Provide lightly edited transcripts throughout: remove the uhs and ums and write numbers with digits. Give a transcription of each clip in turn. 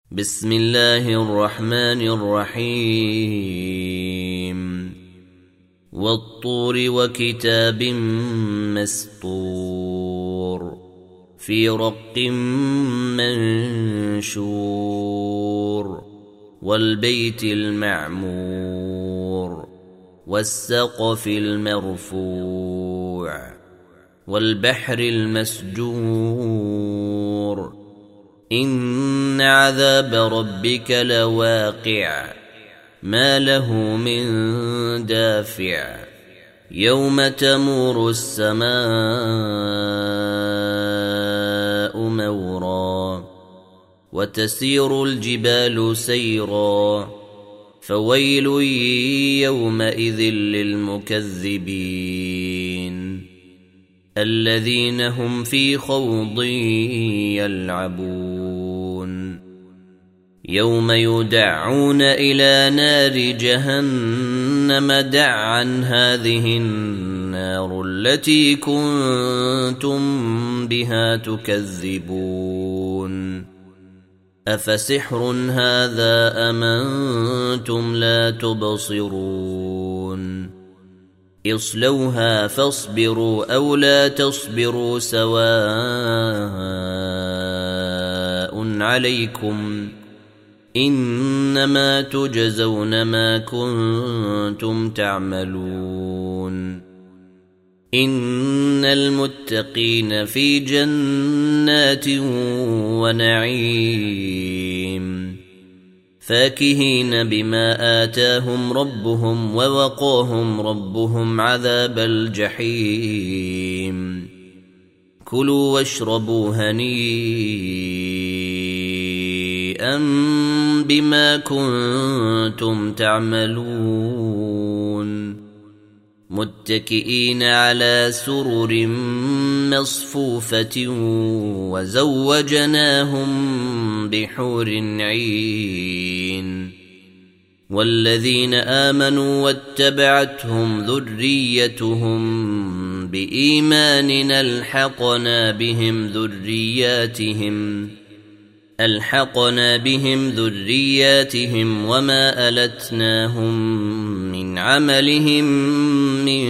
بسم الله الرحمن الرحيم والطور وكتاب مسطور في رق منشور والبيت المعمور والسقف المرفوع والبحر المسجور إن عذاب ربك لواقع ما له من دافع يوم تمور السماء مورا وتسير الجبال سيرا فويل يومئذ للمكذبين الذين هم في خوض يلعبون يوم يدعون إلى نار جهنم دعا هذه النار التي كنتم بها تكذبون أفسحر هذا أم أنتم لا تبصرون اصلوها فاصبروا أو لا تصبروا سواء عليكم إنما تجزون ما كنتم تعملون إن المتقين في جنات ونعيم فاكهين بما آتاهم ربهم ووقاهم ربهم عذاب الجحيم كلوا واشربوا هنيئا بما كنتم تعملون متكئين على سرر مصفوفة وزوجناهم بحور عين والذين آمنوا واتبعتهم ذريتهم بإيمان ألحقنا بهم ذرياتهم وما ألتناهم من عملهم من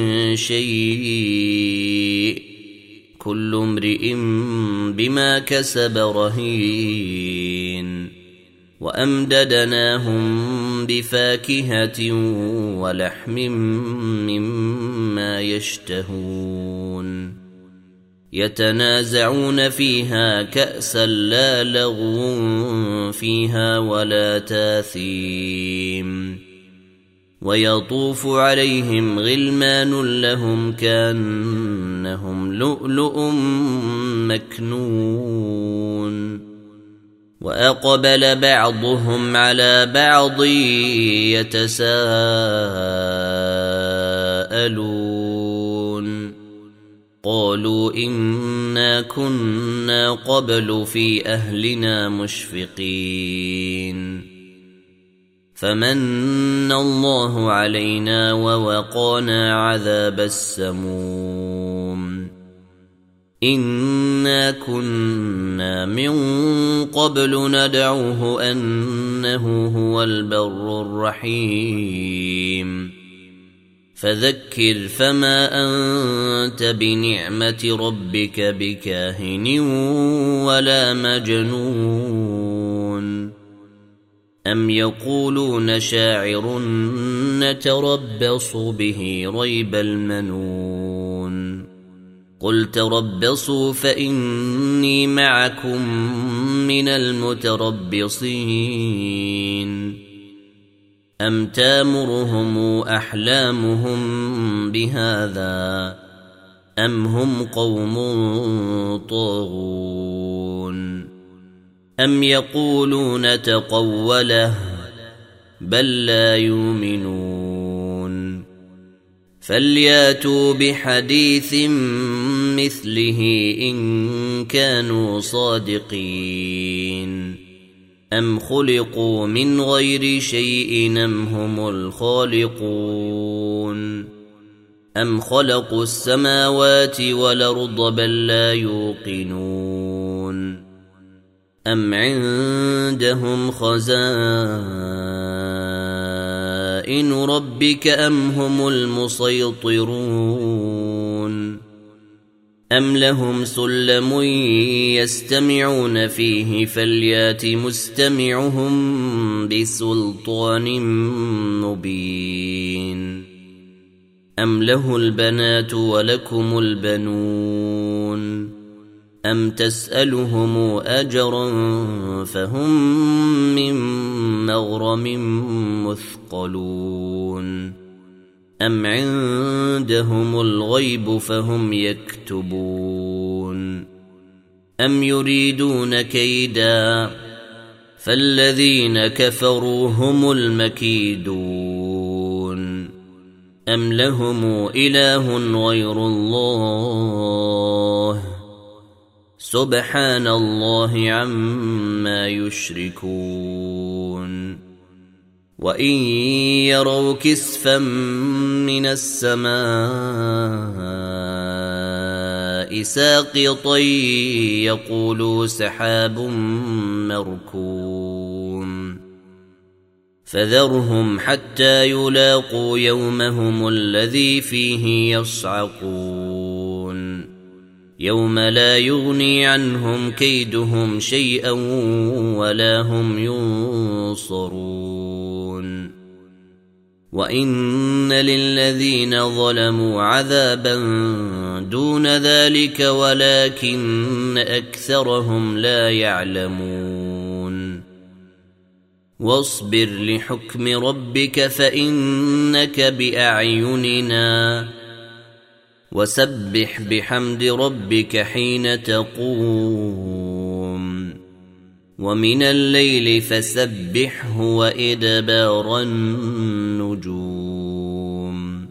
شيء كل امرئ بما كسب رهين وأمددناهم بفاكهة ولحم مما يشتهون يتنازعون فيها كأسا لا لغو فيها ولا تاثيم ويطوف عليهم غلمان لهم كأنهم لؤلؤ مكنون وأقبل بعضهم على بعض يتساءلون قالوا إنا كنا قبل في أهلنا مشفقين فمن الله علينا ووقانا عذاب السموم إنا كنا من قبل ندعوه أنه هو البر الرحيم فذكر فما أنت بنعمة ربك بكاهن ولا مجنون أم يقولون شاعر نتربص به ريب المنون قل تربصوا فإني معكم من المتربصين أم تامرهم أحلامهم بهذا أم هم قوم طاغون أم يقولون تقوله بل لا يؤمنون فلياتوا بحديث مثله إن كانوا صادقين أم خلقوا من غير شيء أم هم الخالقون أم خلقوا السماوات والأرض بل لا يوقنون أم عندهم خزائن ربك أم هم المسيطرون أم لهم سلم يستمعون فيه فليات مستمعهم بسلطان مبين أم له البنات ولكم البنون أم تسألهم أجرا فهم من مغرم مثقلون أم عندهم الغيب فهم يكتبون أم يريدون كيدا فالذين كفروا هم المكيدون أم لهم إله غير الله سبحان الله عما يشركون وإن يروا كسفا من السماء ساقطا يقولوا سحاب مركوم فذرهم حتى يلاقوا يومهم الذي فيه يصعقون يوم لا يغني عنهم كيدهم شيئا ولا هم ينصرون وإن للذين ظلموا عذابا دون ذلك ولكن أكثرهم لا يعلمون واصبر لحكم ربك فإنك بأعيننا وسبح بحمد ربك حين تقوم ومن الليل فسبحه وإدبار النجوم